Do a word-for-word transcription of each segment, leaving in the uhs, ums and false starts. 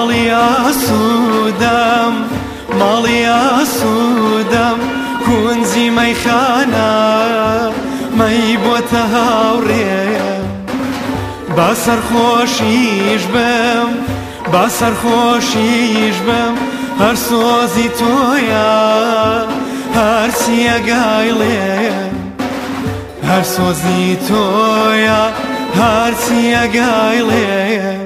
ماڵیا سوودەم ماڵیا سوودەم کونجی مەیخانە مەی بۆتە هاوڕێم با سەرخۆشیش بم با سەرخۆشیش بم هەر سۆزی تۆیە هەر چیەگای لێم هەر سۆزی تۆیە هەر چیەگای لێم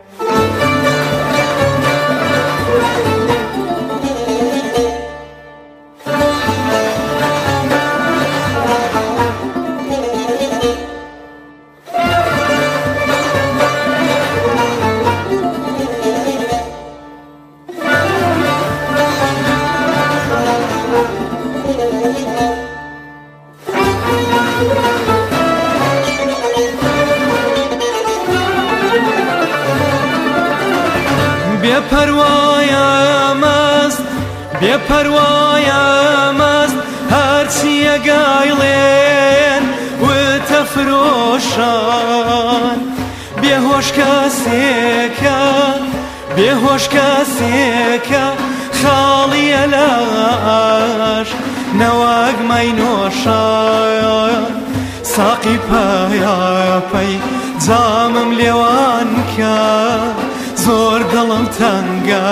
بێپەروایە مەست بێپەروایە مەست هەرچیەگای لێن وتە فرۆشان بێهۆش کەسێکە بێهۆش کەسێکە خاڵیە لەش نەوەک مەی نۆشان ساقی پەیاپەی جامم لێوان کە زۆر دڵم تەنگە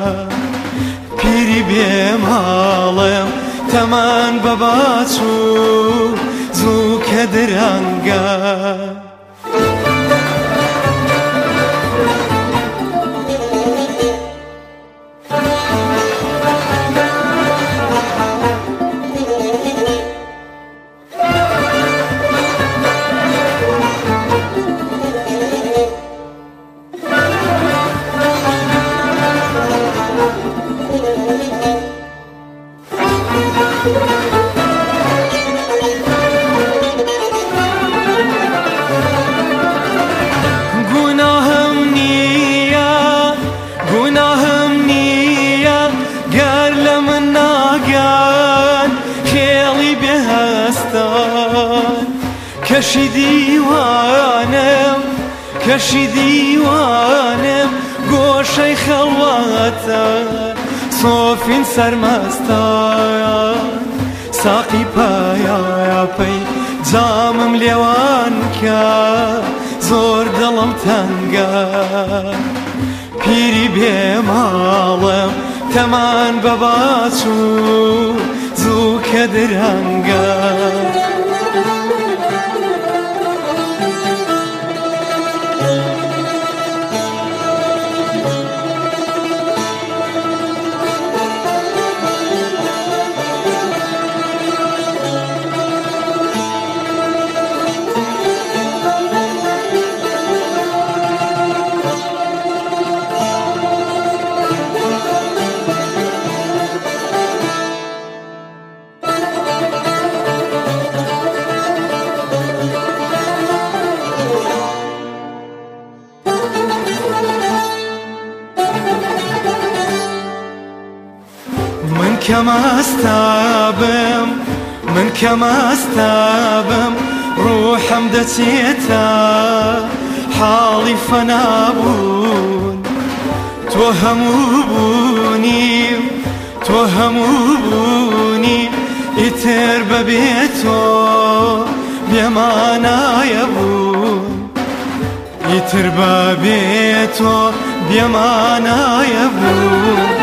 پیری بێماڵم تەمان بە باچوو زوو کە درەنگە گوناهم نییە گوناهم نییە گەر لە من ناگەن خێڵی بێهەستان کەشی دیوانم کەشی دیوانم گۆشەی خەڵواتە سۆفین سەرمەستان ساقی پەیاپەی جامم لێوان کە زۆر دڵم تەنگە پیری بێماڵم تەمان بە باچوو زوو کە درەنگە من کەمەستابم من کەمەستابم ڕوحم دەچێتە حاڵی فەنابوون تۆ هەموو بوونیم تۆ هەموو بوونیم ئیتر بەبێ تۆ بێمانایە بوون ئیتر بەبێ تۆ بێمانایە بوون